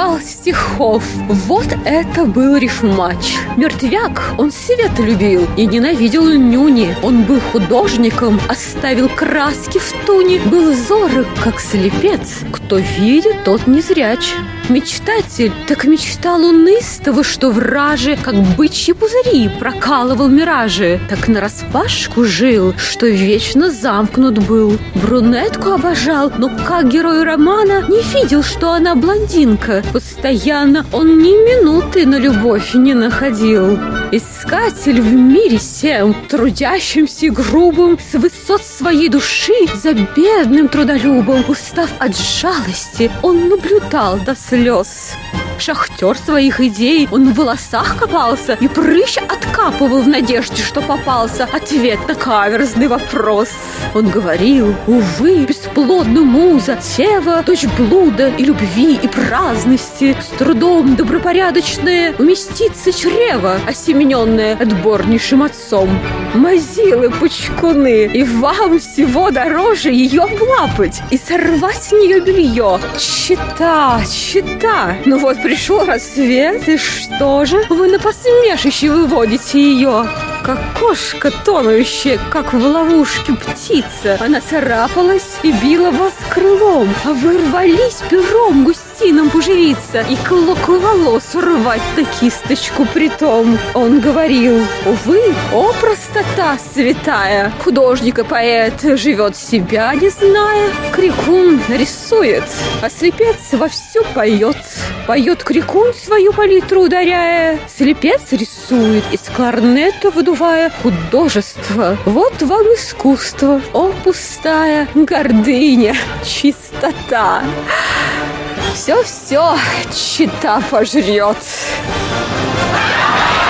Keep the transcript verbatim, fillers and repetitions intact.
читал стихов. Вот это был рифмач. Мертвяк, он свет любил и ненавидел нюни. Он был художником, оставил краски в туне. Был зорок, как слепец. Кто видит, тот не зряч. Мечтатель, так мечтал он истово, что враже, как бычьи пузыри, прокалывал миражи. Так нараспашку жил, что вечно замкнут был. Брюнетку обожал, но как герой романа не видел, что она блондинка. Постоянно он ни минуты на любовь не находил. Искатель в мире сем, трудящимся и грубым, с высот своей души за бедным трудолюбом, устав от жалости, он наблюдал до слез. Шахтер своих идей, он в волосах копался и прыщ откапывал в надежде, что попался ответ на каверзный вопрос. Он говорил: увы, бесплодна муза, Сева, дочь блуда и любви, и праздности, с трудом добропорядочное уместится чрево, осемененное отборнейшим отцом. Мазилы, пучкуны, и вам всего дороже ее облапать и сорвать с нее белье. Чита, чита, ну вот пришел рассвет, и что же? Вы на посмешище выводите ее. Как кошка, тонущая, как в ловушке птица. Она царапалась и била вас крылом, а вы рвались пером густином поживиться и клок волос урвать на кисточку притом. Он говорил: увы, о простота святая, художник и поэт живет себя не зная. Крикун рисует, а слепец вовсю поет. Поет крикун, свою палитру ударяя, слепец рисует из кларнета выдувая художество. Вот вам искусство, о пустая гордыня, чистота. Все-все чита пожрет.